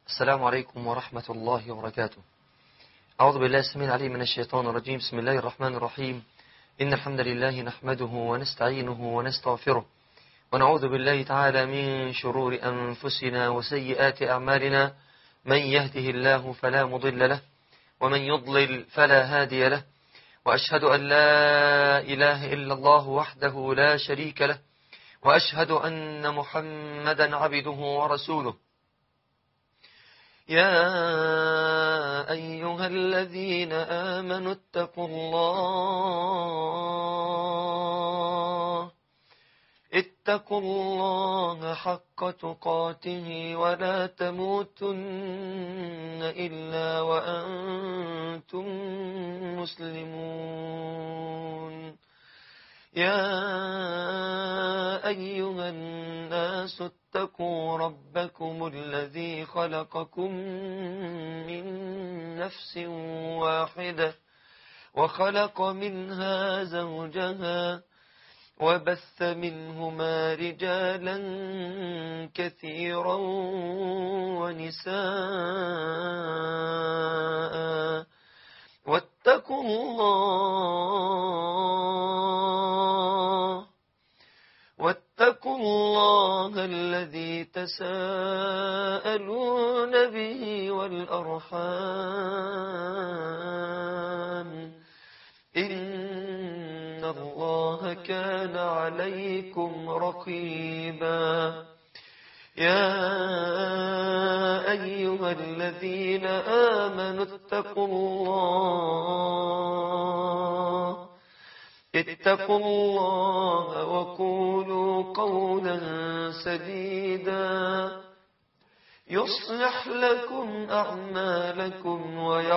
السلام عليكم ورحمة الله وبركاته. أعوذ بالله السميع العليم من الشيطان الرجيم. بسم الله الرحمن الرحيم. إن الحمد لله نحمده ونستعينه ونستغفره ونعوذ بالله تعالى من شرور أنفسنا وسيئات أعمالنا. من يهده الله فلا مضل له ومن يضلل فلا هادي له، وأشهد أن لا إله إلا الله وحده لا شريك له، وأشهد أن محمدا عبده ورسوله. يا أيها الذين آمنوا اتقوا الله حق تقاته ولا تموتن إلا وأنتم مسلمون. يا أيها الناس اتقوا ربكم الذي خلقكم من نفس واحدة وخلق منها زوجها وبث منهما رجالا كثيرا ونساء واتقوا الله الذي تساءلون به والأرحام إن الله كان عليكم رقيبا. يا أيها الذين آمنوا اتقوا الله وقولوا قولا سديدا يصلح لكم أعمالكم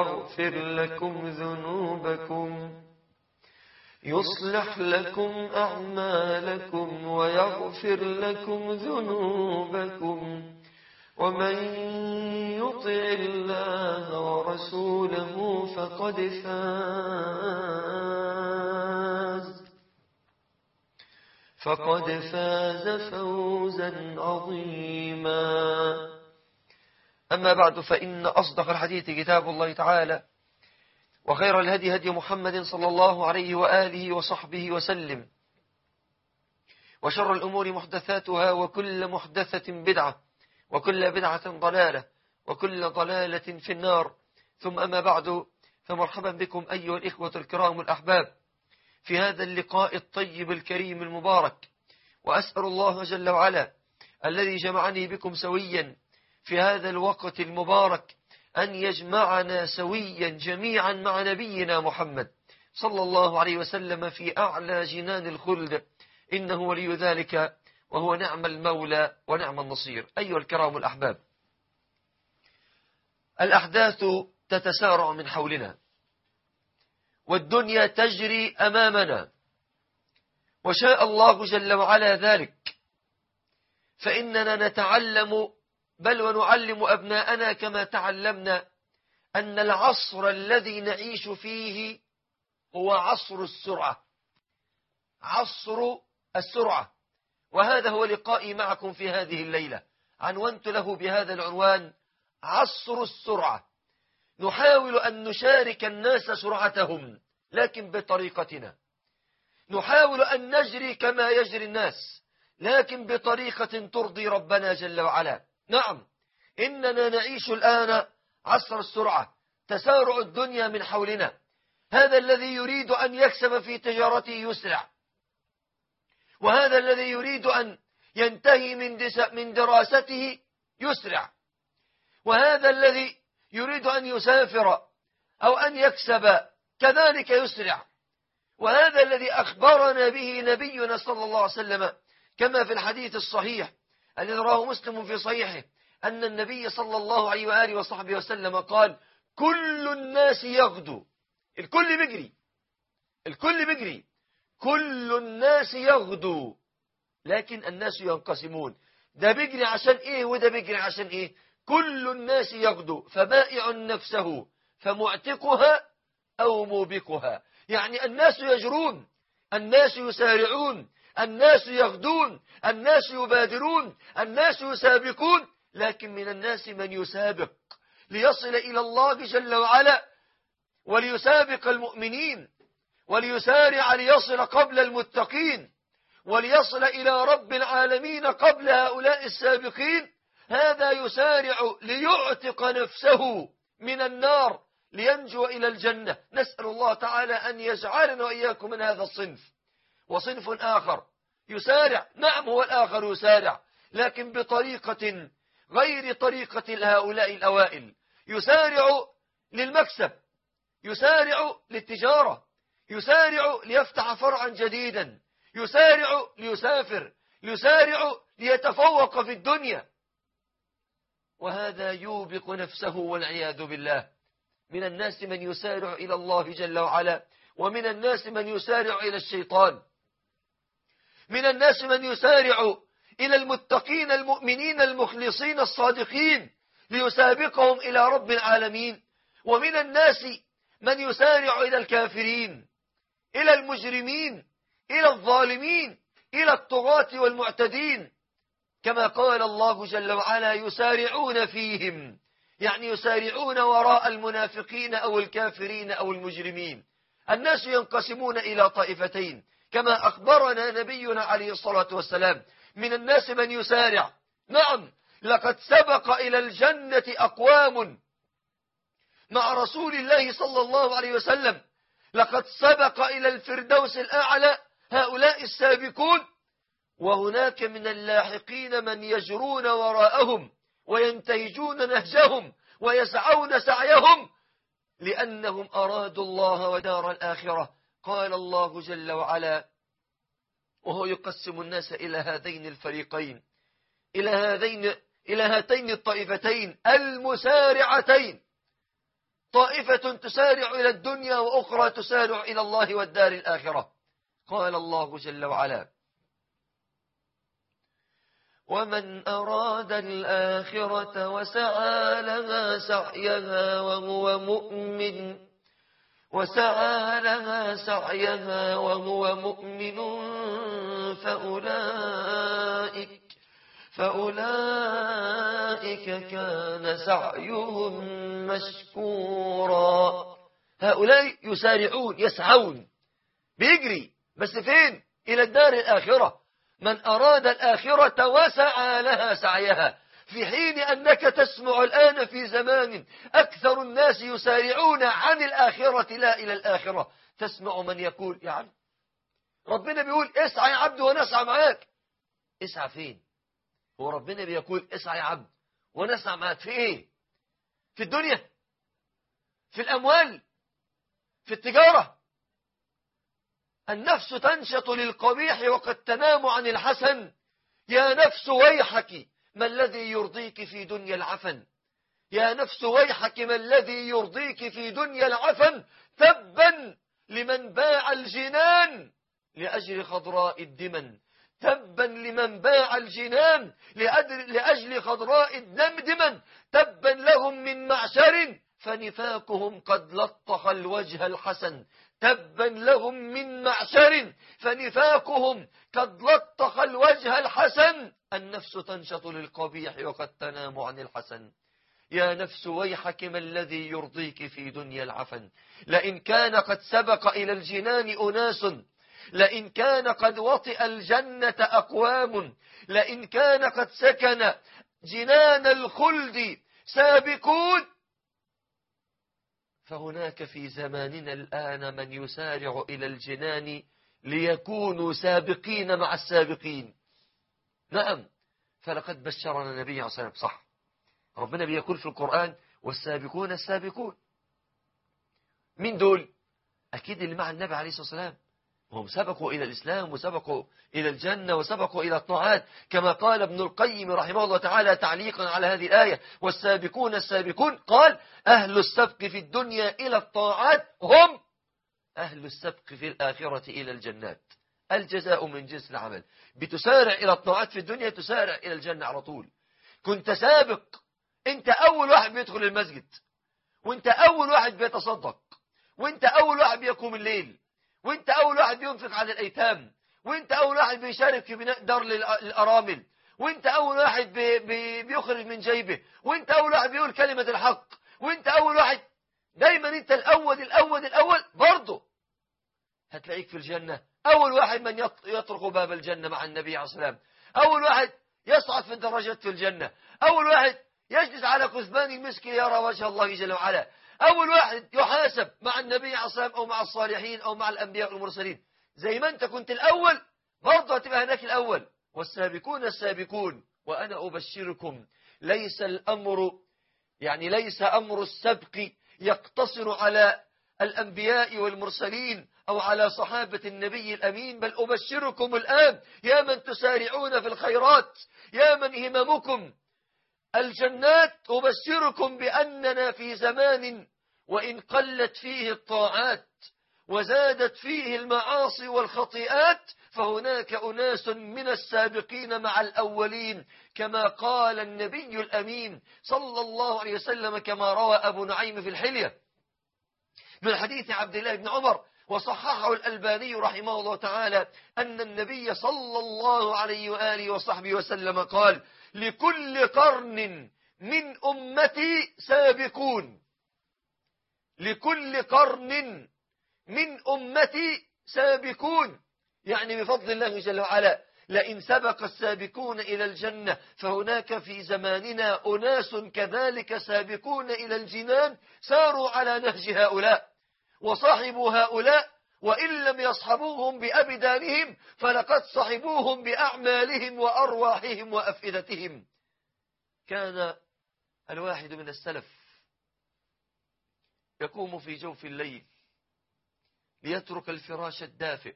ويغفر لكم ذنوبكم ومن يطع الله ورسوله فقد فاز فوزا عظيما. أما بعد، فإن أصدق الحديث كتاب الله تعالى، وخير الهدي هدي محمد صلى الله عليه وآله وصحبه وسلم، وشر الأمور محدثاتها، وكل محدثة بدعة، وكل بدعة ضلالة، وكل ضلالة في النار. ثم أما بعد، فمرحبا بكم أيها الإخوة الكرام الأحباب في هذا اللقاء الطيب الكريم المبارك. وأسأل الله جل وعلا الذي جمعني بكم سويا في هذا الوقت المبارك أن يجمعنا سويا جميعا مع نبينا محمد صلى الله عليه وسلم في أعلى جنان الخلد، إنه ولي ذلك وهو نعم المولى ونعم النصير. أيها الكرام الأحباب، الأحداث تتسارع من حولنا، والدنيا تجري أمامنا، وشاء الله جل وعلا ذلك، فإننا نتعلم بل ونعلم أبناءنا كما تعلمنا أن العصر الذي نعيش فيه هو عصر السرعة. وهذا هو لقائي معكم في هذه الليلة، عنونت له بهذا العنوان: عصر السرعة. نحاول أن نشارك الناس سرعتهم، لكن بطريقتنا. نحاول أن نجري كما يجري الناس، لكن بطريقة ترضي ربنا جل وعلا. نعم، إننا نعيش الآن عصر السرعة، تسارع الدنيا من حولنا. هذا الذي يريد أن يكسب في تجارته يسرع، وهذا الذي يريد أن ينتهي من دراسته يسرع، وهذا الذي يريد أن يسافر أو أن يكسب كذلك يسرع. وهذا الذي أخبرنا به نبينا صلى الله عليه وسلم كما في الحديث الصحيح الذي رواه مسلم في صحيحه، أن النبي صلى الله عليه وآله وصحبه وسلم قال: كل الناس يغدو. الكل بيجري، كل الناس يغدو، لكن الناس ينقسمون، ده بيجري عشان إيه وده بيجري عشان إيه. كل الناس يغدو، فبائع نفسه فمعتقها أو موبقها. يعني الناس يجرون، الناس يسارعون، الناس يغدون، الناس يبادرون، الناس يسابقون، لكن من الناس من يسابق ليصل إلى الله جل وعلا، وليسابق المؤمنين، وليسارع ليصل قبل المتقين، وليصل إلى رب العالمين قبل هؤلاء السابقين. هذا يسارع ليعتق نفسه من النار لينجو إلى الجنة. نسأل الله تعالى أن يجعلنا وإياكم من هذا الصنف. وصنف آخر يسارع، نعم هو الآخر يسارع، لكن بطريقة غير طريقة هؤلاء الأوائل. يسارع للمكسب، يسارع للتجارة، يسارع ليفتح فرعا جديدا، يسارع ليسافر، يسارع ليتفوق في الدنيا، وهذا يوبق نفسه والعياذ بالله. من الناس من يسارع إلى الله جل وعلا، ومن الناس من يسارع إلى الشيطان. من الناس من يسارع إلى المتقين المؤمنين المخلصين الصادقين ليسابقهم إلى رب العالمين، ومن الناس من يسارع إلى الكافرين، إلى المجرمين، إلى الظالمين، إلى الطغاة والمعتدين، كما قال الله جل وعلا يسارعون فيهم، يعني يسارعون وراء المنافقين أو الكافرين أو المجرمين. الناس ينقسمون إلى طائفتين كما أخبرنا نبينا عليه الصلاة والسلام. من الناس من يسارع، نعم لقد سبق إلى الجنة أقوام مع رسول الله صلى الله عليه وسلم، لقد سبق إلى الفردوس الأعلى هؤلاء السابقون. وهناك من اللاحقين من يجرون وراءهم وينتهجون نهجهم ويسعون سعيهم لأنهم أرادوا الله ودار الآخرة. قال الله جل وعلا وهو يقسم الناس إلى هذين الفريقين، إلى هاتين الطائفتين المسارعتين، طائفة تسارع إلى الدنيا وأخرى تسارع إلى الله والدار الآخرة. قال الله جل وعلا ومن أراد الآخرة وسعى لها سعيها وهو مؤمن فأولئك كان سعيهم مشكورا. هؤلاء يسارعون، يسعون، بيجري، بس فين؟ إلى الدار الآخرة. من أراد الآخرة وسعى لها سعيها، في حين أنك تسمع الآن في زمان أكثر الناس يسارعون عن الآخرة لا إلى الآخرة. تسمع من يقول يا عبد ربنا بيقول اسعى يا عبد ونسعى معاك. اسعى فين؟ هو ربنا بيقول اسعى يا عبد ونسعى معاك في ايه؟ في الدنيا، في الأموال، في التجارة. النفس تنشط للقبيح وقد تنام عن الحسن. يا نفس ويحك ما الذي يرضيك في دنيا العفن؟ يا نفس ويحك ما الذي يرضيك في دنيا العفن؟ تبا لمن باع الجنان لأجل خضراء الدمن. تبا لمن باع الجنان لأجل خضراء الدمن. تبا لهم من معشر فنفاقهم قد لطخ الوجه الحسن. تبا لهم من معشر فنفاقهم قد لطخ الوجه الحسن. النفس تنشط للقبيح وقد تنام عن الحسن. يا نفس ويحك ما الذي يرضيك في دنيا العفن؟ لئن كان قد سبق إلى الجنان أناس، لئن كان قد وطئ الجنة أقوام، لئن كان قد سكن جنان الخلد سابقون، فهناك في زماننا الآن من يسارع إلى الجنان ليكونوا سابقين مع السابقين. نعم، فلقد بشرنا النبي عليه الصلاة والسلام، صح، ربنا بيقول في القرآن والسابقون السابقون. من دول؟ أكيد اللي مع النبي عليه الصلاة والسلام، هم سبقوا إلى الإسلام وسبقوا إلى الجنة وسبقوا إلى الطاعات، كما قال ابن القيم رحمه الله تعالى تعليقا على هذه الآية والسابقون السابقون، قال أهل السبق في الدنيا إلى الطاعات هم أهل السبق في الآخرة إلى الجنات. الجزاء من جنس العمل. بتسارع إلى الطاعات في الدنيا تسارع إلى الجنة على طول. كنت سابق، أنت أول واحد بيدخل المسجد، وأنت أول واحد بيتصدق، وأنت أول واحد بيقوم الليل، وانت اول واحد بينفق على الايتام، وانت اول واحد بيشارك في بناء دار للارامل، وانت أول واحد بيخرج من جيبه، وانت أول واحد بيقول كلمة الحق، وانت أول واحد، دايما انت الأول برضه هتلاقيك في الجنة أول واحد من يطرق باب الجنة مع النبي عليه الصلاة والسلام، أول واحد يصعد في الدرجات في الجنة، أول واحد يجلس على كثبان المسك يرى وجه الله جل وعلا، أول واحد يحاسب مع النبي عليه الصلاة والسلام أو مع الصالحين أو مع الأنبياء والمرسلين. زي ما أنت كنت الأول برضه هتبقى هناك الأول. والسابقون السابقون. وأنا أبشركم ليس أمر السبق يقتصر على الأنبياء والمرسلين أو على صحابة النبي الأمين، بل أبشركم الآن يا من تسارعون في الخيرات، يا من هممكم الجنات، أبشركم بأننا في زمان وإن قلت فيه الطاعات وزادت فيه المعاصي والخطيئات فهناك أناس من السابقين مع الأولين، كما قال النبي الأمين صلى الله عليه وسلم، كما روى أبو نعيم في الحلية من حديث عبد الله بن عمر وصححه الألباني رحمه الله تعالى، أن النبي صلى الله عليه وآله وصحبه وسلم قال: لكل قرن من أمتي سابقون. لكل قرن من أمتي سابقون، يعني بفضل الله جل وعلا لئن سبق السابقون إلى الجنة فهناك في زماننا أناس كذلك سابقون إلى الجنان ساروا على نهج هؤلاء وصاحبوا هؤلاء، وإن لم يصحبوهم بأبدانهم فلقد صحبوهم بأعمالهم وأرواحهم وأفئدتهم. كان الواحد من السلف يقوم في جوف الليل ليترك الفراش الدافئ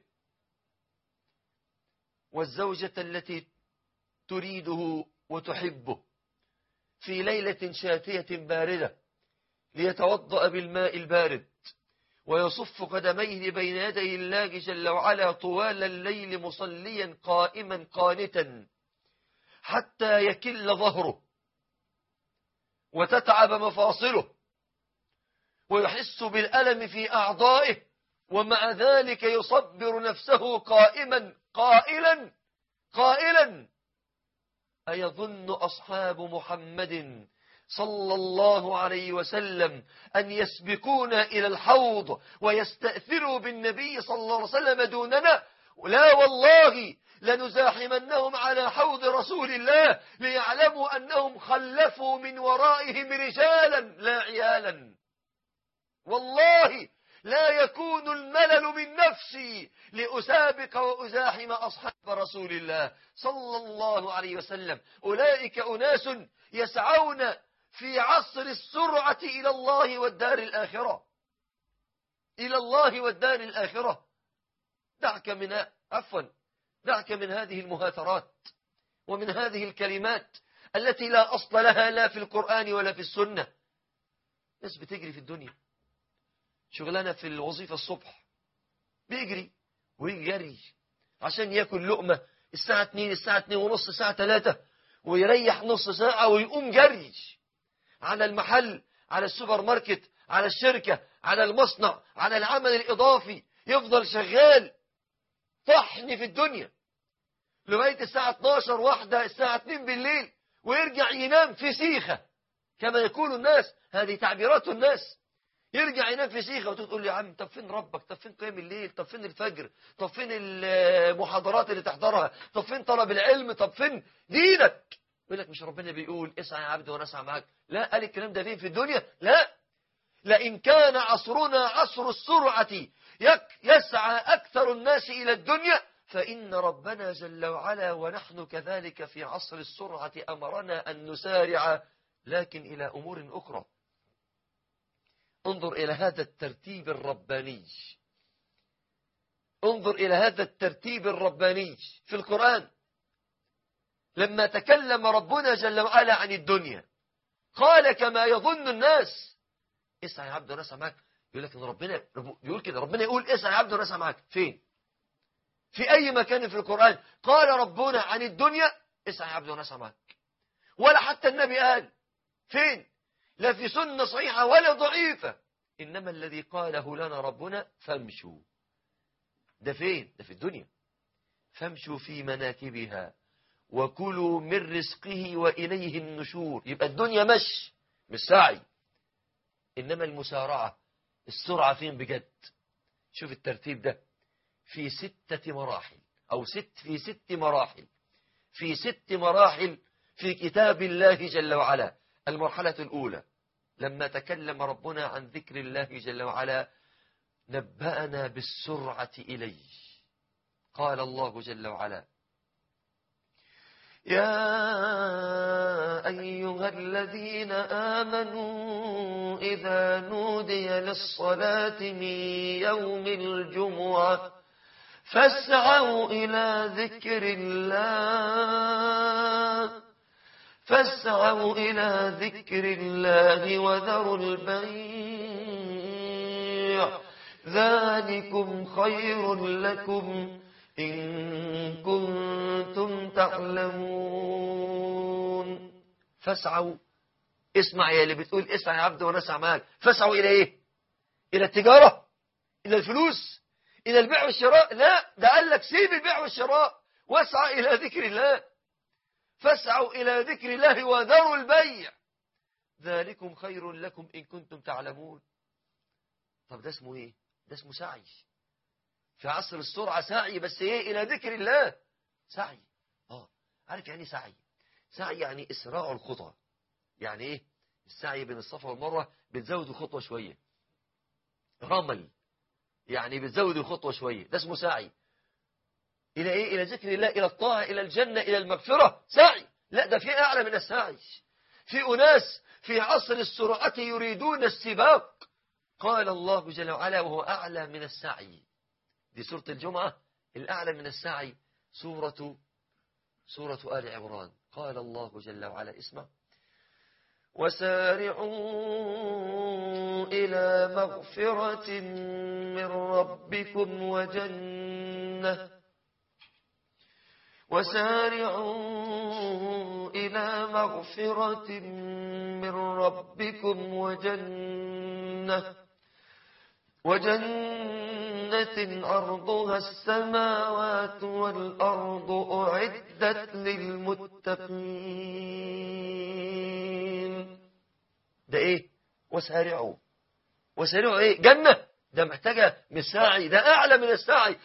والزوجة التي تريده وتحبه في ليلة شاتية باردة ليتوضأ بالماء البارد ويصف قدميه بين يدي الله جل وعلا طوال الليل مصليا قائما قانتا حتى يكل ظهره وتتعب مفاصله ويحس بالألم في أعضائه، ومع ذلك يصبر نفسه قائما قائلا أيظن أصحاب محمد صلى الله عليه وسلم أن يسبقون إلى الحوض ويستأثروا بالنبي صلى الله عليه وسلم دوننا؟ لا والله لنزاحمنهم على حوض رسول الله ليعلموا أنهم خلفوا من ورائهم رجالا لا عيالا. والله لا يكون الملل من نفسي لأسابق وأزاحم أصحاب رسول الله صلى الله عليه وسلم. أولئك أناس يسعون في عصر السرعة إلى الله والدار الآخرة، إلى الله والدار الآخرة. دعك من هذه المهاترات ومن هذه الكلمات التي لا أصل لها لا في القرآن ولا في السنة. ناس بتجري في الدنيا، شغلانة في الوظيفة الصبح بيجري ويجري عشان يأكل لقمة الساعة 2 الساعة 2 ونص الساعة 3 ويريح نص ساعة ويقوم جري على المحل، على السوبر ماركت، على الشركة، على المصنع، على العمل الإضافي، يفضل شغال طحن في الدنيا لغاية الساعة 12 واحدة الساعة 2 بالليل، ويرجع ينام في سيخة كما يقول الناس. هذه تعبيرات الناس. يرجع ينام في سيخة وتقول لي يا عم طب فين ربك؟ طب فين قيام الليل؟ طب فين الفجر؟ طب فين المحاضرات اللي تحضرها؟ طب فين طلب العلم؟ طب فين دينك؟ يقول لك مش ربنا بيقول اسعى يا عبد وانا اسعى معاك؟ لا، قال الكلام ده فين في الدنيا؟ لا، لئن كان عصرنا عصر السرعة يسعى أكثر الناس إلى الدنيا فإن ربنا جل وعلا ونحن كذلك في عصر السرعة أمرنا أن نسارع لكن إلى أمور أخرى. انظر إلى هذا الترتيب الرباني، انظر إلى هذا الترتيب الرباني في القرآن. لما تكلم ربنا جل وعلا عن الدنيا قال كما يظن الناس اسعى يا عبد وانا اسعى معاك. يقول لك ان ربنا يقول كده، ربنا يقول اسعى يا عبد وانا اسعى معاك فين؟ في أي مكان في القرآن قال ربنا عن الدنيا اسعى يا عبد وانا اسعى معاك؟ ولا حتى النبي قال. فين؟ لا في سنة صحيحة ولا ضعيفة. إنما الذي قاله لنا ربنا فامشوا. ده فين؟ ده في الدنيا. فامشوا في مناكبها وكلوا من رزقه وإليه النشور. يبقى الدنيا مش سعي، إنما المسارعة، السرعة فين بجد؟ شوف الترتيب ده في 6 مراحل أو في 6 مراحل، في 6 مراحل في كتاب الله جل وعلا. المرحلة الأولى لما تكلم ربنا عن ذكر الله جل وعلا نبأنا بالسرعة إليه. قال الله جل وعلا: يا أيها الذين آمنوا إذا نودي للصلاة من يوم الجمعة فاسعوا إلى ذكر الله وذروا البيع ذلكم خير لكم إن كنتم تعلمون. فاسعوا، اسمع يا اللي بتقول اسعى يا عبد وانا اسعى معاك. فاسعوا إلى إيه؟ إلى التجارة، إلى الفلوس، إلى البيع والشراء؟ لا، ده قال لك سيب البيع والشراء واسعى إلى ذكر الله. فاسعوا إلى ذكر الله وذروا البيع ذلكم خير لكم إن كنتم تعلمون. طب ده اسمه إيه؟ ده اسمه سعي. في عصر السرعة سعي، بس إيه؟ إلى ذكر الله سعي. عارف يعني سعي؟ سعي يعني إسراع الخطى. يعني إيه؟ السعي بين الصفا والمروة بتزود الخطوة شوية. رمل يعني بتزود الخطوة شوية، ده اسمه سعي. إلى إيه؟ إلى ذكر الله، إلى الطاعة، إلى الجنة، إلى المغفرة. سعي. لا، ده في أعلى من السعي. في أناس في عصر السرعة يريدون السباق. قال الله جل وعلا: وهو أعلى من السعي. دي سورة الجمعة. الأعلى من السعي سورة آل عمران. قال الله جل وعلا: اسمع: وسارعوا إلى مغفرة من ربكم وجنة عرضها السماوات والأرض أعدت للمتقين. ده إيه؟ وسارعوا إيه؟ جنة. ده محتاجة من السعي، ده أعلى من السعي.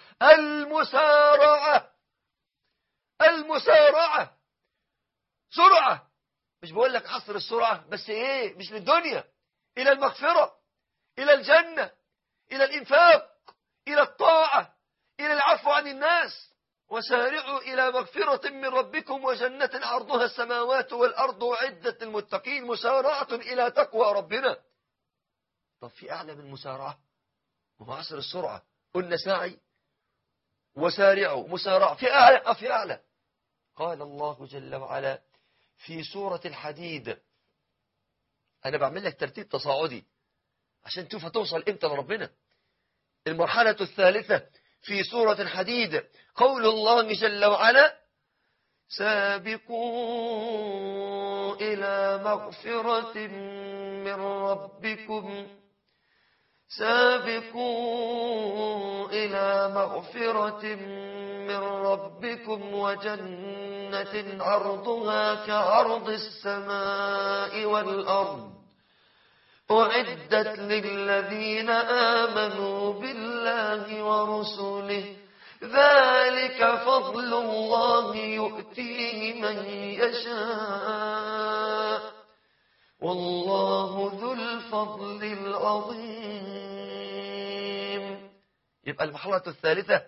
المسارعة سرعة. مش بقول لك عصر السرعة بس إيه؟ مش للدنيا، إلى المغفرة، إلى الجنة، إلى الإنفاق، إلى الطاعة، إلى العفو عن الناس. وسارعوا إلى مغفرة من ربكم وجنة عرضها السماوات والأرض أعدت للمتقين. مسارعة إلى تقوى ربنا. طب في أعلى من مسارعة؟ وهو عصر السرعة قلنا سعي وسارعوا، مسارعة. في أعلى. قال الله جل وعلا في سورة الحديد. أنا بعمل لك ترتيب تصاعدي عشان تشوف هتوصل إمتى لربنا. المرحلة الثالثة في سورة الحديد قول الله جل وعلا: سابقوا إلى مغفرة من ربكم وجنة عرضها كعرض السماء والأرض أعدت للذين آمنوا بالله ورسله ذلك فضل الله يؤتيه من يشاء والله ذو الفضل العظيم. يبقى المرحلة الثالثة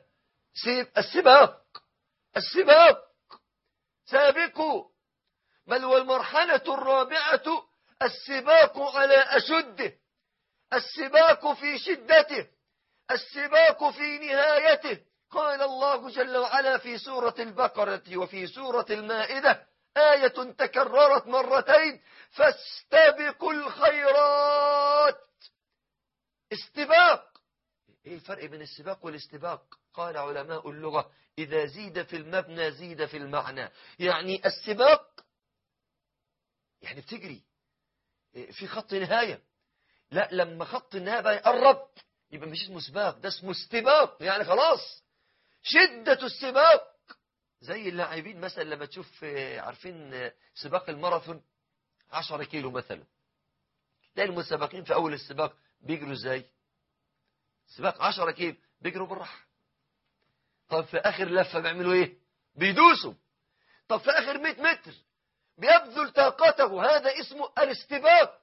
السباق. سابقوا. بل والمرحلة الرابعة السباق على أشده، السباق في شدته، السباق في نهايته. قال الله جل وعلا في سورة البقرة وفي سورة المائدة آية تكررت مرتين: فاستبقوا الخيرات. استباق. ايه الفرق بين السباق والاستباق؟ قال علماء اللغة: إذا زيد في المبنى زيد في المعنى. يعني السباق يعني بتجري في خط نهاية. لا، لما خط النهاية بقى يقرب يبقى مش اسمه سباق، ده اسمه استباق. يعني خلاص شدة السباق زي اللاعبين مثلا لما تشوف عارفين سباق الماراثون 10 كيلو مثلا، تلاقي المتسابقين في أول السباق بيجروا ازاي؟ سباق 10 كيلو بيجروا بالراحة. طب في آخر لفة بيعملوا ايه؟ بيدوسوا. طب في آخر 100 متر بيبذل طاقته. هذا اسمه الاستباق.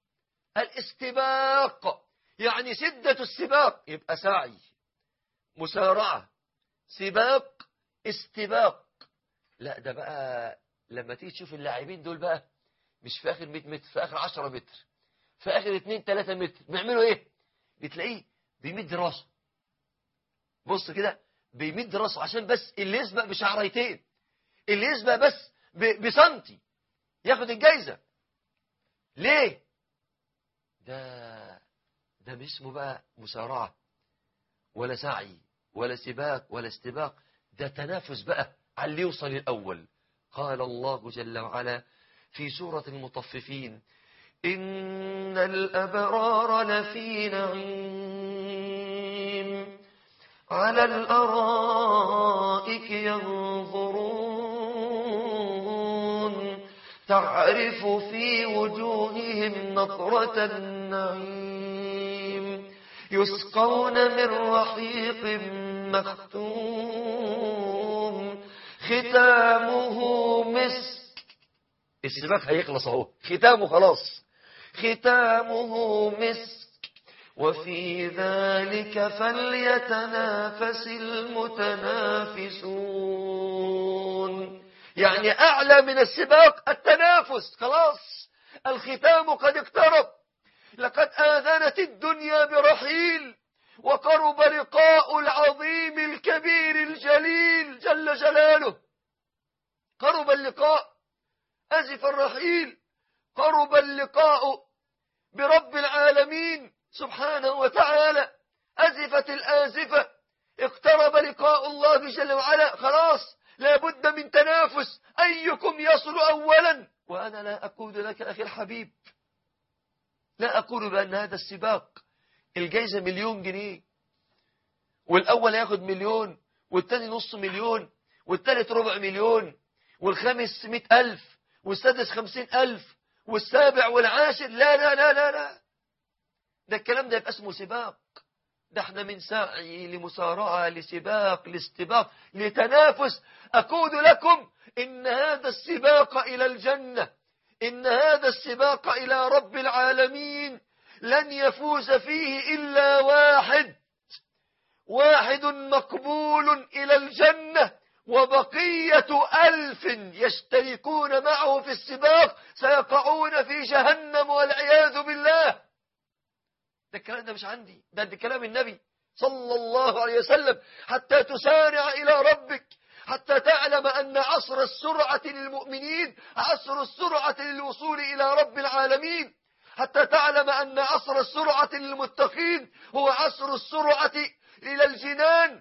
الاستباق يعني شدة السباق. يبقى سعي، مسارعة، سباق، استباق. لا ده بقى لما تيجي تشوف اللاعبين دول بقى مش في آخر 100 متر، في آخر 10 متر، في آخر 2-3 متر بيعملوا ايه؟ بتلاقيه بيمد راسه. بص كده بيمد راسه عشان بس اللي يسبق بشعريتين، اللي يسبق بس بسنتي ياخد الجايزة. ليه؟ ده مش اسمه بقى مسارعة ولا سعي ولا سباق ولا استباق، ده تنافس بقى على اللي يوصل الأول. قال الله جل وعلا في سورة المطففين: إن الأبرار لفي نعيم على الأرائك ينظرون تعرف في وجوههم نضرة النعيم يسقون من رحيق مختوم ختامه مسك. السباق هيخلص اهو، ختامه خلاص، ختامه مسك وفي ذلك فليتنافس المتنافسون. يعني أعلى من السباق التنافس. خلاص الختام قد اقترب. لقد آذنت الدنيا برحيل، وقرب لقاء العظيم الكبير الجليل جل جلاله. قرب اللقاء، أزف الرحيل، قرب اللقاء برب العالمين سبحانه وتعالى. أزفت الآزفة، اقترب لقاء الله جل وعلا. خلاص لابد من تنافس، أيكم يصل أولا. وأنا لا أقول لك أخي الحبيب، لا أقول بأن هذا السباق الجائزة 1,000,000 جنيه، والأول ياخد 1,000,000، والثاني نص مليون، والثالث ربع مليون، والخامس 100,000، والسادس 50,000، والسابع والعاشر. لا لا لا لا لا، ده الكلام ده يبقى اسمه سباق. ده احنا من سعي لمسارعة لسباق لاستباق لتنافس. أقول لكم إن هذا السباق إلى الجنة، إن هذا السباق إلى رب العالمين لن يفوز فيه إلا واحد مقبول إلى الجنة، وبقية 1000 يشتركون معه في السباق سيقعون في جهنم والعياذ بالله. ده الكلام ده مش عندي، ده كلام النبي صلى الله عليه وسلم. حتى تسارع إلى ربك، حتى تعلم أن عصر السرعة للمؤمنين عصر السرعة للوصول إلى رب العالمين، حتى تعلم أن عصر السرعة للمتقين هو عصر السرعة إلى الجنان.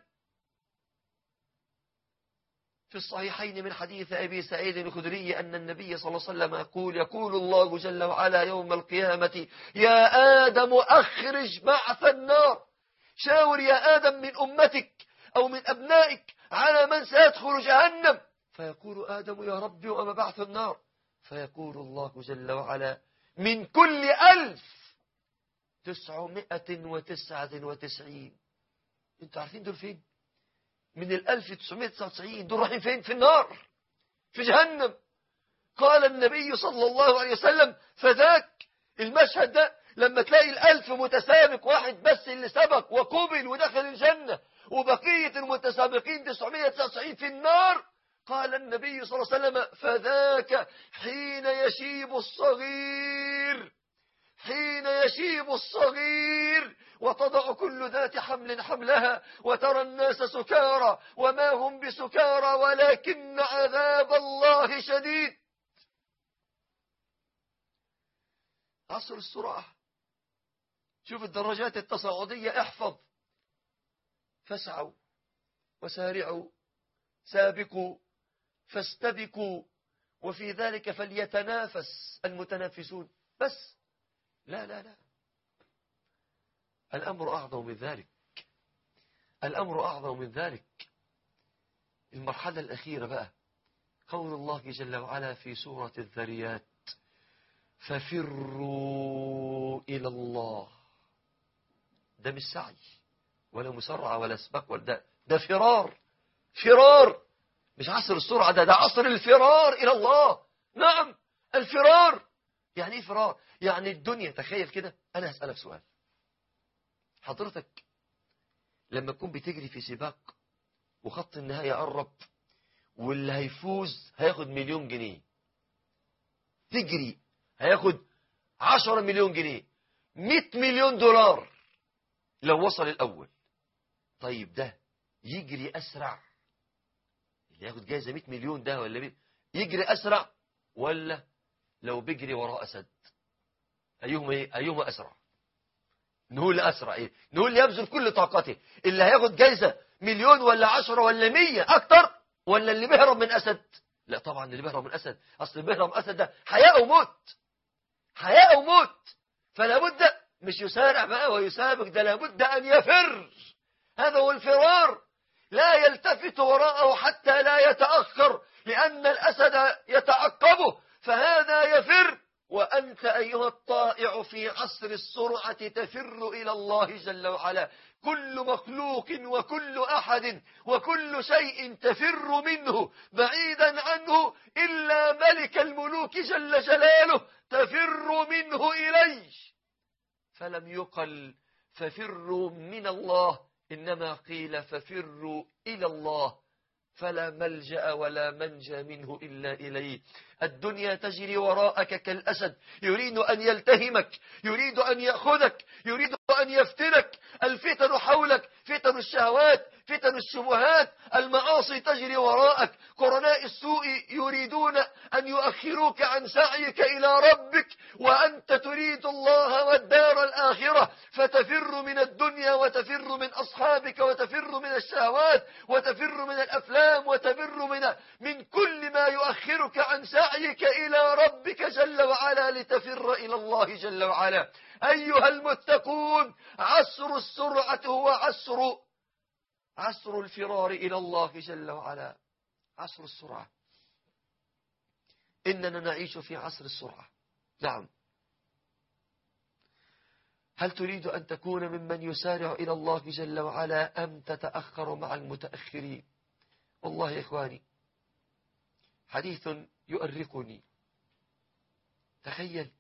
في الصحيحين من حديث أبي سعيد الخدري أن النبي صلى الله عليه وسلم يقول الله جل وعلا يوم القيامة: يا آدم أخرج بعث النار. شاور يا آدم من أمتك أو من أبنائك على من سيدخل جهنم. فيقول آدم: يا ربي وما بعث النار؟ فيقول الله جل وعلا: من كل 1999. انتوا عارفين دول فين؟ من 1999 دول رايحين فين؟ في النار، في جهنم. قال النبي صلى الله عليه وسلم: فذاك المشهد ده لما تلاقي 1000 متسابق، واحد بس اللي سبق وقبل ودخل الجنة، وبقية المتسابقين 999 في النار. قال النبي صلى الله عليه وسلم: فذاك حين يشيب الصغير، حين يشيب الصغير وتضع كل ذات حمل حملها وترى الناس سكارى وما هم بسكارى ولكن عذاب الله شديد. عصر السرعة. شوف الدرجات التصاعدية، احفظ: فاسعوا وسارعوا، سابقوا فاستبقوا، وفي ذلك فليتنافس المتنافسون. بس لا لا لا، الأمر أعظم من ذلك، الأمر أعظم من ذلك. المرحلة الأخيرة بقى قول الله جل وعلا في سورة الذريات ففروا إلى الله. ده مش سعي ولا مسرعة ولا سباق ولا ده فرار. فرار مش عصر السرعة، ده عصر الفرار إلى الله. نعم الفرار. يعني ايه فرار؟ يعني الدنيا. تخيل كده، أنا هسألك سؤال. حضرتك لما تكون بتجري في سباق وخط النهاية قرب واللي هيفوز هياخد 1,000,000 جنيه، تجري هياخد 10 مليون جنيه، 100 مليون دولار لو وصل الأول. طيب ده يجري أسرع، اللي ياخد جايزة 100 مليون ده، ولا يجري أسرع، ولا لو بيجري وراء أسد؟ أيهما أسرع؟ نقول أسرع إيه؟ نقول يبذل كل طاقته. اللي هياخد جايزة 1,000,000 ولا 10 ولا 100 أكتر، ولا اللي بيهرب من أسد؟ لا طبعا اللي بيهرب من أسد. أصل اللي بيهرب من أسد ده حياة وموت، حياة وموت. فلا بد مش يسارع بقى ويسابق، ده لابد أن يفر. هذا هو الفرار. لا يلتفت وراءه حتى لا يتأخر، لأن الأسد يتعقبه، فهذا يفر. وأنت أيها الطائع في عصر السرعة تفر إلى الله جل وعلا. كل مخلوق وكل أحد وكل شيء تفر منه بعيدا عنه إلا ملك الملوك جل جلاله تفر منه إليه. فلم يقل ففروا من الله، إنما قيل ففروا إلى الله، فلا ملجأ ولا منجى منه إلا إليه. الدنيا تجري وراءك كالأسد، يريد أن يلتهمك، يريد أن يأخذك، يريد أن يفتنك. الفتن حولك، فتن الشهوات، فتن الشبهات، المعاصي تجري وراءك. قرناء السوء يريدون أن يؤخروك عن سعيك إلى ربك، وأنت تريد الله والدار الآخرة، فتفر من الدنيا وتفر من أصحابك وتفر من الشهوات وتفر من الأفلام وتفر من كل ما يؤخرك عن سعيك إلى ربك جل وعلا لتفر إلى الله جل وعلا. أيها المتقون، عصر السرعة هو عصر الفرار إلى الله جل وعلا. عصر السرعة. إننا نعيش في عصر السرعة. نعم. هل تريد أن تكون ممن يسارع إلى الله جل وعلا أم تتأخر مع المتأخرين؟ والله يا إخواني حديث يؤرقني. تخيل،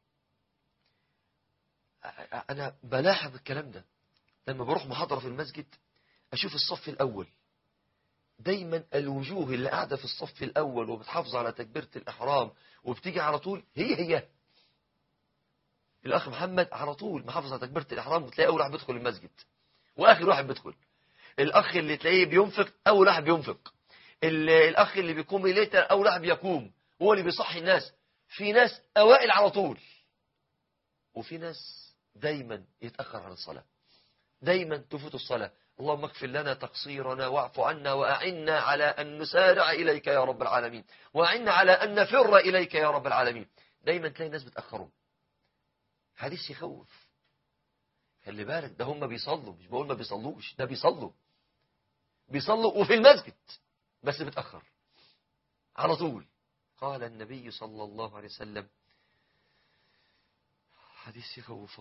أنا بلاحظ الكلام ده لما بروح محاضرة في المسجد، أشوف الصف الأول دايما الوجوه اللي قاعدة في الصف الأول وبتحافظ على تكبيرة الإحرام وبتيجي على طول هي الأخ محمد على طول محافظ على تكبيرة الإحرام، بتلاقي أول واحد بيدخل المسجد وآخر واحد بيدخل. الأخ اللي تلاقيه بينفق أول واحد بينفق. الأخ اللي بيقوم ليلة أول واحد بيقوم، هو اللي بيصحي الناس. في ناس أوائل على طول، وفي ناس دايما يتأخر عن الصلاة، دايما تفوت الصلاة. اللهم اغفر لنا تقصيرنا واعف عنا وأعنا على أن نسارع إليك يا رب العالمين، وأعنا على أن نفر إليك يا رب العالمين. دايما تلاقي الناس بتأخرون. حديث يخوف. خلي بالك، ده هم بيصلوا، مش بقول ما بيصلوش، ده بيصلوا وفي المسجد بس بتأخر على طول. قال النبي صلى الله عليه وسلم، حديث يخوف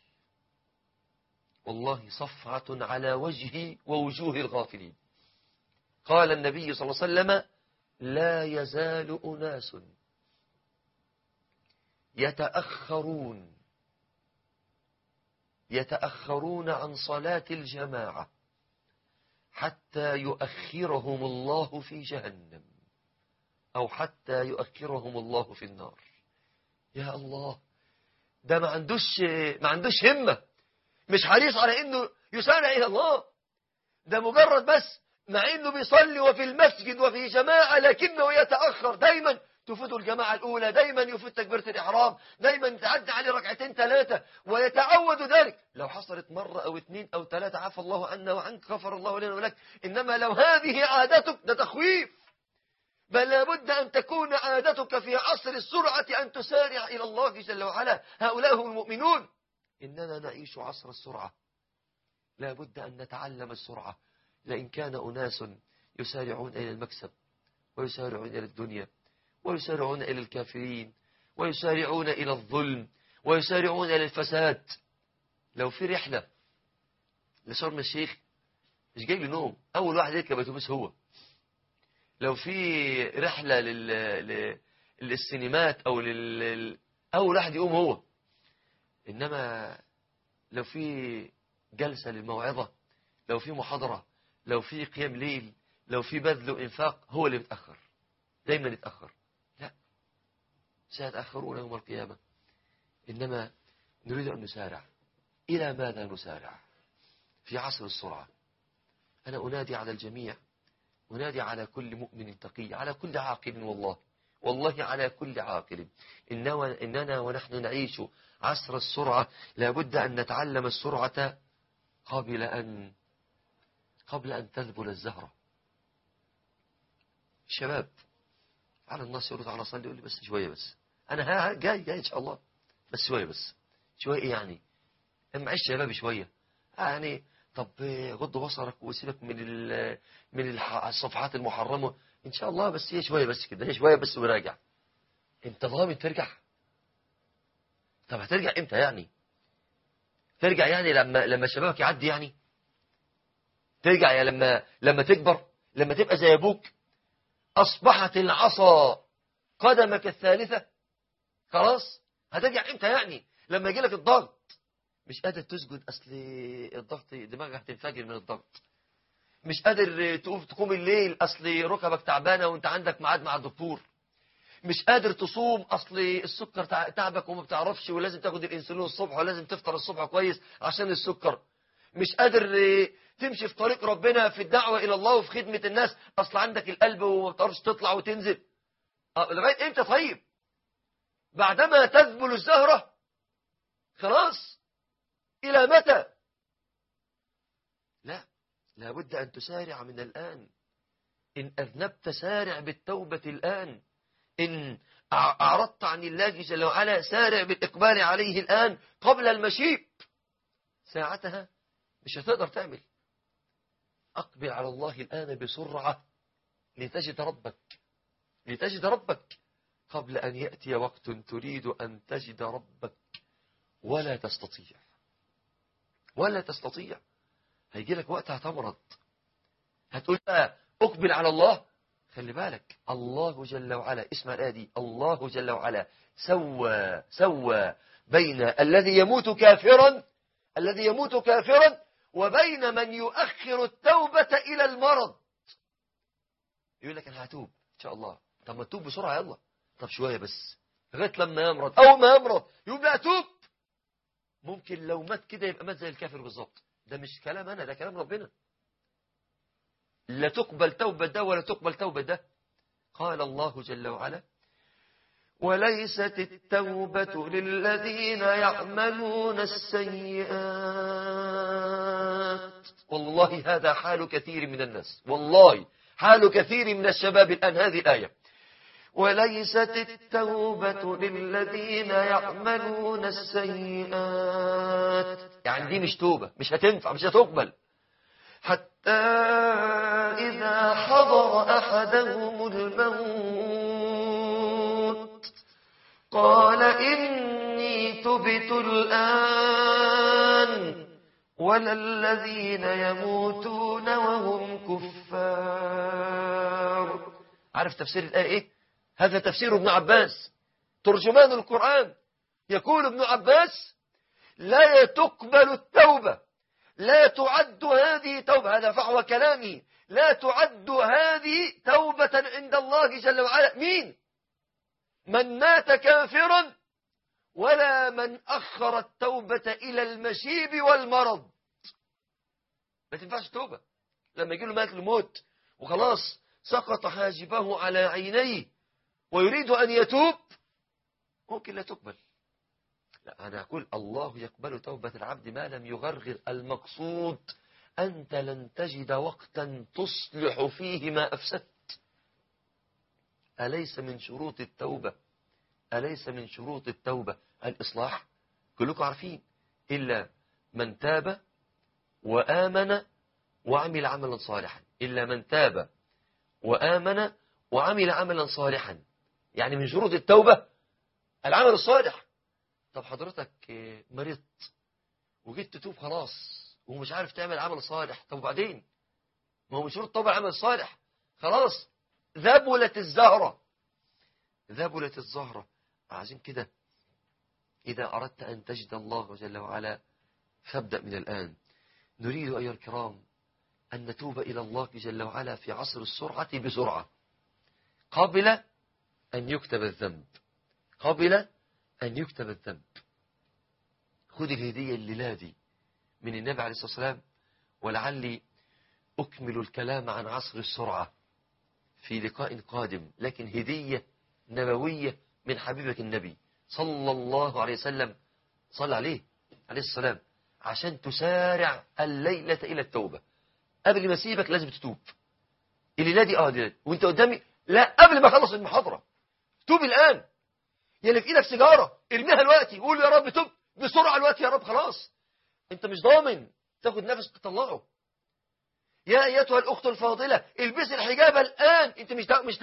والله صفعة على وجهي ووجوه الغافلين. قال النبي صلى الله عليه وسلم، لا يزال أناس يتأخرون عن صلاة الجماعة حتى يؤخرهم الله في جهنم، أو حتى يؤخرهم الله في النار. يا الله، ده ما عندوش همة، مش حريص على انه يسارع الى الله. ده مجرد بس مع انه بيصلي وفي المسجد وفي جماعة، لكنه يتأخر. دايما تفوت الجماعة الأولى، دايما يفوت تكبيرة الإحرام، دايما تعدي عليه ركعتين 3 ويتعود ذلك. لو حصلت مرة أو 2 أو 3 عفى الله عنا وعنك، غفر الله لنا ولك. إنما لو هذه عادتك ده تخويف. بل لابد أن تكون عادتك في عصر السرعة أن تسارع إلى الله جل وعلا. هؤلاء هم المؤمنون. إننا نعيش عصر السرعة، لابد أن نتعلم السرعة. لئن كان أناس يسارعون إلى المكسب، ويسارعون إلى الدنيا، ويسارعون إلى الكافرين، ويسارعون إلى الظلم، ويسارعون إلى الفساد. لو في رحلة لشرم الشيخ مش جاي له نوم، أول واحد يركب أتوبيس هو. لو في رحلة للسينمات أو أول واحد يقوم هو. إنما لو في جلسة للموعظة، لو في محاضرة، لو في قيام ليل، لو في بذل وإنفاق، هو اللي متأخر، دايما يتأخر. لا، سيتأخرون يوم القيامة. إنما نريد أن نسارع. إلى ماذا نسارع في عصر السرعة؟ أنا أنادي على الجميع، أنادي على كل مؤمن تقي، على كل عاقل، والله على كل عاقل. إننا ونحن نعيش عصر السرعة لابد أن نتعلم السرعة قبل أن تذبل الزهرة. الشباب على الناس يقولوا تعالى صلي، يقول لي بس شوية بس، أنا جاي إن شاء الله، بس شوية بس. شوية إيه يعني؟ أما عيش شباب شوية يعني. طب غض بصرك وسيبك من الصفحات المحرمة إن شاء الله، بس هي شوية بس كده، هي شوية بس وراجع. أنت ضامن ترجع؟ طب هترجع إمتى يعني؟ ترجع يعني لما شبابك يعدي يعني؟ ترجع يا لما تكبر، لما تبقى زي أبوك أصبحت العصا قدمك الثالثة؟ خلاص هترجع إمتى يعني؟ لما يجي لك الضغط مش قادر تسجد، أصل الضغط دماغك هتنفجر من الضغط. مش قادر تقوم الليل، أصل ركبك تعبانة وانت عندك ميعاد مع الدكتور. مش قادر تصوم، أصل السكر تعبك وما بتعرفش، ولازم تاخد الإنسولين الصبح، ولازم تفطر الصبح كويس عشان السكر. مش قادر تمشي في طريق ربنا في الدعوة إلى الله وفي خدمة الناس، أصل عندك القلب وما بتعرفش تطلع وتنزل. لغاية إمتى طيب؟ بعدما تذبل الزهرة خلاص، إلى متى؟ لا، لابد أن تسارع من الآن. إن أذنبت سارع بالتوبة الآن. إن أعرضت عن الله جل وعلا سارع بالإقبال عليه الآن قبل المشيب. ساعتها مش هتقدر تعمل. أقبل على الله الآن بسرعة لتجد ربك قبل أن يأتي وقت تريد أن تجد ربك ولا تستطيع. هيجي لك وقت هتمرض، هتقول أقبل على خلي بالك الله جل وعلا، اسمع الآية دي، الله جل وعلا سوى بين الذي يموت كافرا وبين من يؤخر التوبة إلى المرض. يقول لك أنا هتوب إن شاء الله. طب ما تتوب بسرعة يلا. طب شوية بس لغاية لما يمرض، أو ما يمرض يقول لا أتوب. ممكن لو مات كده يبقى مات زي الكافر بالظبط. ده مش كلام أنا، ده كلام ربنا. لا تقبل توبة ده ولا تقبل توبة ده. قال الله جل وعلا وليست التوبة للذين يعملون السيئات. والله هذا حال كثير من الناس، والله حال كثير من الشباب الآن هذه الآية. وليست التوبة للذين يعملون السيئات، يعني دي مش توبة، مش هتنفع، مش هتقبل. حتى إذا حضر أحدهم الموت قال إني تبت الآن ولا الذين يموتون وهم كفار. عارف تفسير الآية إيه؟ هذا تفسير ابن عباس ترجمان القرآن. يقول ابن عباس لا تقبل التوبة، لا تعد هذه توبة، هذا فحوى كلامي، لا تعد هذه توبة عند الله جل وعلا. مين؟ من مات كافرا ولا من أخر التوبة إلى المشيب والمرض. ما تنفعش توبة لما يجي له ملك الموت وخلاص سقط حاجبه على عينيه ويريد أن يتوب، ممكن لا تقبل. لا، أنا أقول الله يقبل توبة العبد ما لم يغرغر. المقصود أنت لن تجد وقتا تصلح فيه ما أفسدت. أليس من شروط التوبة الإصلاح؟ كلكم عارفين إلا من تاب وآمن وعمل عملا صالحا. إلا من تاب وآمن وعمل عملا صالحا. يعني من شروط التوبة العمل الصالح. طب حضرتك مرضت وجيت تتوب خلاص ومش عارف تعمل عمل صالح، طب وبعدين؟ ما هو من شروط التوبة العمل الصالح. خلاص ذبلت الزهرة، ذبلت الزهرة. عشان كده إذا أردت أن تجد الله جل وعلا فابدأ من الآن. نريد أيها الكرام أن نتوب إلى الله جل وعلا في عصر السرعة بسرعة، قبل أن يكتب الذنب، قبل أن يكتب الذنب. خذ الهدية الليلة دي من النبي عليه الصلاة والسلام، ولعلي أكمل الكلام عن عصر السرعة في لقاء قادم، لكن هدية نبوية من حبيبك النبي صلى الله عليه وسلم. صلى عليه السلام عشان تسارع الليلة إلى التوبة. قبل ما أسيبك لازم تتوب. الليلة دي دي وانت قدامي، لا قبل ما أخلص المحاضرة توب الآن. يلي في إيدك سيجارة ارميها دلوقتي، قول يا رب توب بسرعة دلوقتي يا رب. خلاص انت مش ضامن تاخد نفس تطلعه. يا ايتها الاخت الفاضله البسي الحجاب الان. انت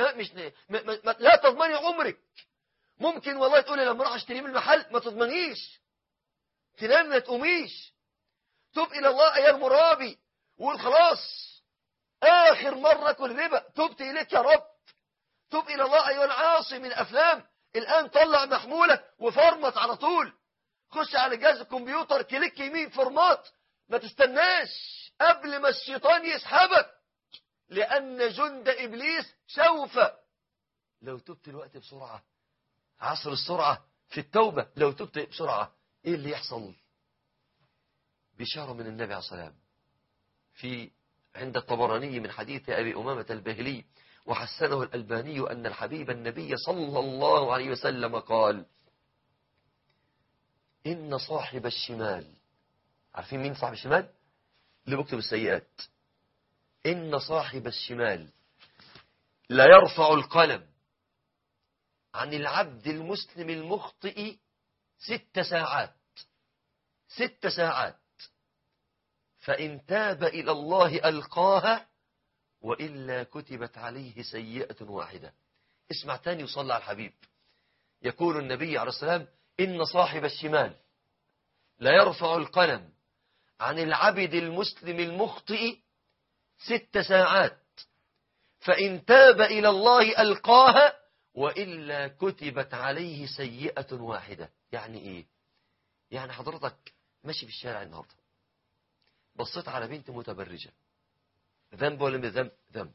لا تضمني عمرك. ممكن والله تقولي لما اروح اشتريه من المحل، ما تضمنيش. تنام ما تقوميش. توب الى الله ايها المرابي وقول خلاص اخر مره كل ربا، تبت اليك يا رب. توب الى الله ايها العاصي من الافلام، الان طلع محمولك وفرمت على طول. خش على جهاز الكمبيوتر كليك يمين فورمات، ما تستناش قبل ما الشيطان يسحبك، لأن جند إبليس سوف. لو تبت الوقت بسرعة، عصر السرعة في التوبة، لو تبت بسرعة إيه اللي يحصل؟ بشارة من النبي عليه الصلاة والسلام في عند الطبراني من حديث أبي أمامة الباهلي وحسنه الألباني أن الحبيب النبي صلى الله عليه وسلم قال: إن صاحب الشمال، عارفين مين صاحب الشمال؟ اللي بيكتب السيئات. إن صاحب الشمال لا يرفع القلم عن العبد المسلم المخطئ 6 ساعات، 6 ساعات، فإن تاب إلى الله ألقاها وإلا كتبت عليه سيئة واحدة. اسمع تاني وصلى على الحبيب. يقول النبي عليه السلام: إن صاحب الشمال لا يرفع القلم عن العبد المسلم المخطئ 6 ساعات، فإن تاب إلى الله ألقاها وإلا كتبت عليه سيئة واحدة. يعني إيه؟ يعني حضرتك ماشي في الشارع النهاردة، بصيت على بنت متبرجة، ذنب ولا مش ذنب؟ ذنب.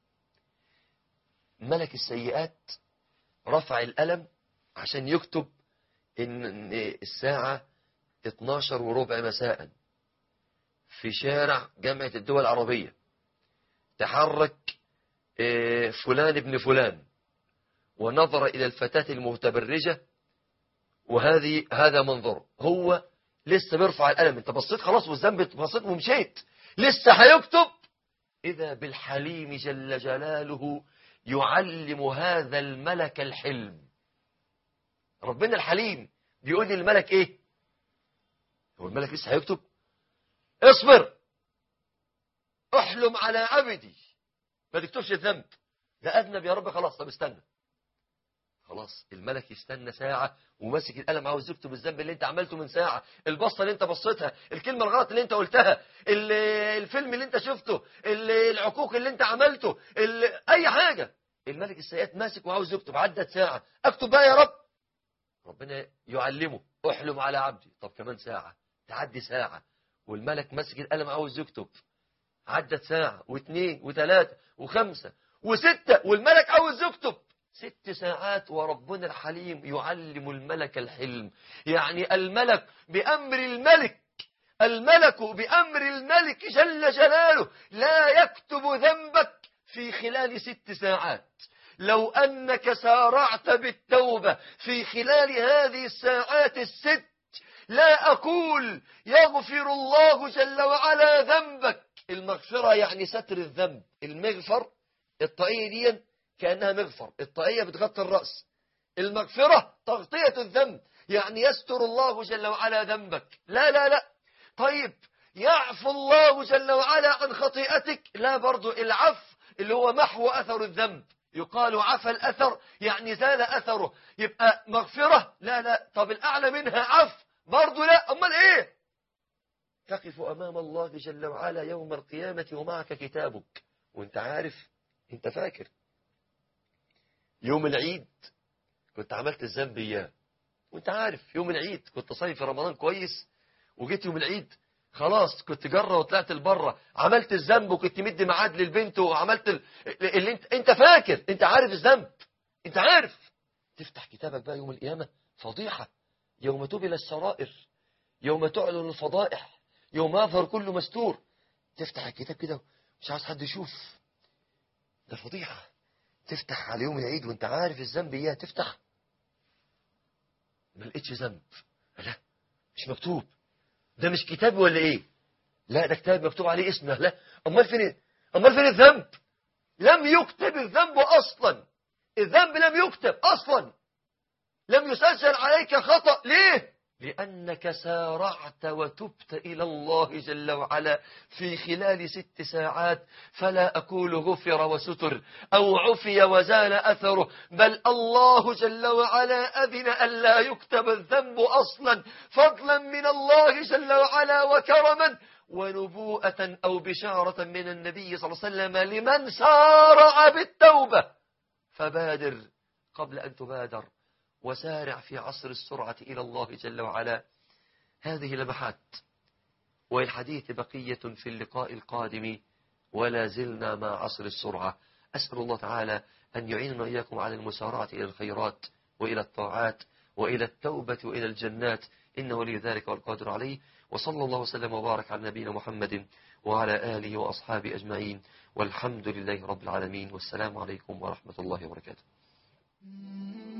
ملك السيئات رفع القلم عشان يكتب إن الساعة 12:15 مساء في شارع جامعة الدول العربية تحرك فلان ابن فلان ونظر إلى الفتاة المتبرجة، هذا منظر. هو لسه بيرفع القلم، انت بصيت خلاص والذنب بصيت ومشيت، لسه هيكتب. إذا بالحليم جل جلاله يعلم هذا الملك الحلم. ربنا الحليم بيقول للملك ايه؟ هو الملك لسه هيكتب؟ اصبر، احلم على عبدي، ما تكتبش الذنب، ده أذنب يا رب. خلاص طب استنى. خلاص الملك يستنى ساعة وماسك القلم عاوز يكتب الذنب اللي انت عملته من ساعة، البصة اللي انت بصيتها، الكلمة الغلط اللي انت قلتها، الفيلم اللي انت شفته، العقوق اللي انت عملته، اي حاجة. الملك السيئات ماسك وعاوز يكتب. عدت ساعة، اكتب بقى يا رب. ربنا يعلمه: احلم على عبدي. طب كمان ساعة، تعدي ساعة والملك ماسك القلم عاوز يكتب. عدت ساعة واثنين وثلاثة وخمسة وستة والملك عاوز يكتب. 6 ساعات وربنا الحليم يعلم الملك الحلم. يعني الملك بأمر الملك، الملك بأمر الملك جل جلاله لا يكتب ذنبك في خلال 6 ساعات. لو أنك سارعت بالتوبة في خلال هذه الساعات ال6، لا أقول يغفر الله جل وعلا ذنبك. المغفرة يعني ستر الذنب. المغفر الطاقية دي كأنها مغفر، الطاقية بتغطي الرأس. المغفرة تغطية الذنب، يعني يستر الله جل وعلا ذنبك. لا لا لا. طيب يعفو الله جل وعلا عن خطيئتك؟ لا، برضو العفو اللي هو محو أثر الذنب. يقال عفى الأثر يعني زال أثره. يبقى مغفرة؟ لا لا. طب الأعلى منها عفو برضو؟ لا. أمال إيه؟ تقف أمام الله جل وعلا يوم القيامة ومعك كتابك وانت عارف، انت فاكر يوم العيد كنت عملت الذنب اياه، وانت عارف يوم العيد كنت صايم في رمضان كويس، وجيت يوم العيد خلاص كنت جرة وطلعت لبره، عملت الذنب وكنت مدي ميعاد للبنت وعملت اللي انت فاكر، انت عارف الذنب، انت عارف. تفتح كتابك بقى يوم القيامة، فضيحة. يوم تبلى السرائر، يوم تعلن الفضائح، يوم يظهر كل مستور. تفتح الكتاب كده مش عايز حد يشوف، ده فضيحة. تفتح على يوم العيد وانت عارف الذنب اياه، تفتح ما لقيتش ذنب. لا مش مكتوب، ده مش كتاب ولا ايه؟ لا ده كتاب مكتوب عليه اسمه. لا امال فين، امال فين الذنب؟ لم يكتب الذنب اصلا، الذنب لم يكتب اصلا، لم يسجل عليك خطأ. ليه؟ لأنك سارعت وتبت إلى الله جل وعلا في خلال 6 ساعات. فلا أقول غفر وستر أو عفي وزال أثره، بل الله جل وعلا أذن أن لا يكتب الذنب أصلا، فضلا من الله جل وعلا وكرما ونبوءة أو بشارة من النبي صلى الله عليه وسلم لمن سارع بالتوبة. فبادر قبل أن تبادر، وسارع في عصر السرعة إلى الله جل وعلا. هذه لمحات، والحديث بقية في اللقاء القادم، ولا زلنا مع عصر السرعة. أسأل الله تعالى أن يعيننا إياكم على المسارعة إلى الخيرات وإلى الطاعات وإلى التوبة وإلى الجنات، إنه ولي ذلك والقادر عليه. وصلى الله وسلم وبارك على نبينا محمد وعلى آله وأصحابه أجمعين، والحمد لله رب العالمين، والسلام عليكم ورحمة الله وبركاته.